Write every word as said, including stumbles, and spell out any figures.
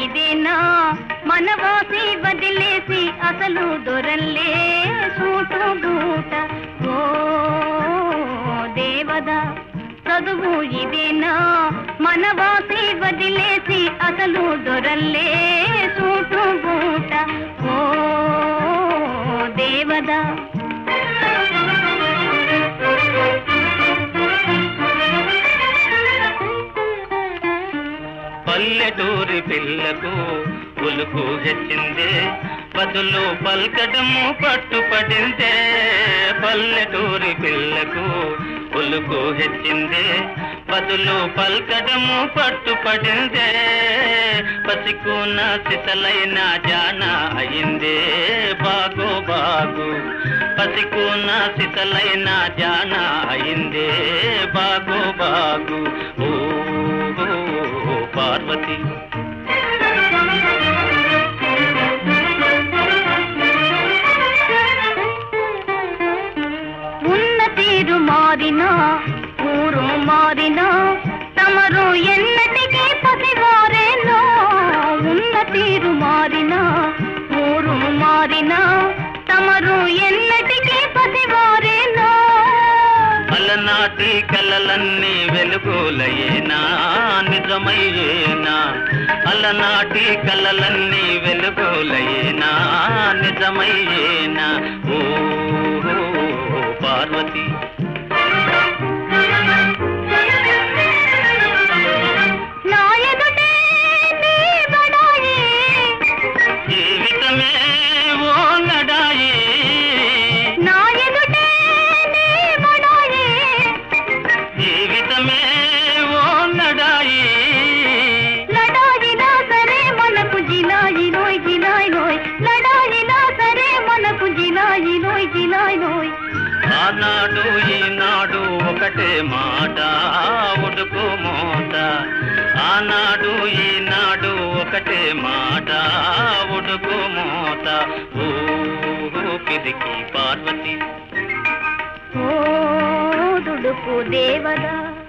ఇదేనా మనవాసి వదిలేసి అసలు దొరల్లే సూటు బూట ఓ దేవదా చదువు ఇదేనా మనవాసి వదిలేసి అసలు దొరల్లే సూటు బూట ఓ దేవదా పల్లెటూరి పిల్లకు ఉలుకు హెచ్చిందే బదులు పల్కడము పట్టుపడిందే పల్లెటూరి పిల్లకు ఉలుకు హెచ్చిందే బదులు పల్కడము పట్టుపడిందే పసికున్న సిసలైన జాన అయిందే బాగు బాగు పసికున్న సిసలైన జాన అయిందే బాగు బాగు ఓ పార్వతి ఉన్న తీరు మారినా ఊరు మారినా తమరు ఎన్నటికీ పసివారేనో ఉన్న తీరు మారినా ఊరు మారినా తమరు ఎన్నటికీ పసివారేనో అలనాటి కలలన్నీ వెలుగులయేనా నిజమయ్యేనా అలనాటి కలలన్నీ వెలుగులయేనా నిజమయ్యేనా ఓ పార్వతి జీవితమే ఓ లడాయి జీవితమే ఓ లడాయి లడాయిలా సరే మనకు జిలాయి లోయ్ జిలాయి లోయ్ లడాయిలా సరే మనకు జిలాయి లోయ్ జిలాయి లోయ్ ఆనాడు ఈనాడు ఒకటే మాట ఉడుకు మోత ఆనాడు ఈనాడు ఒకటే మాట ఉడుకు మోత ఊపిరికి పార్వతి ఓ దుడుకు దేవదా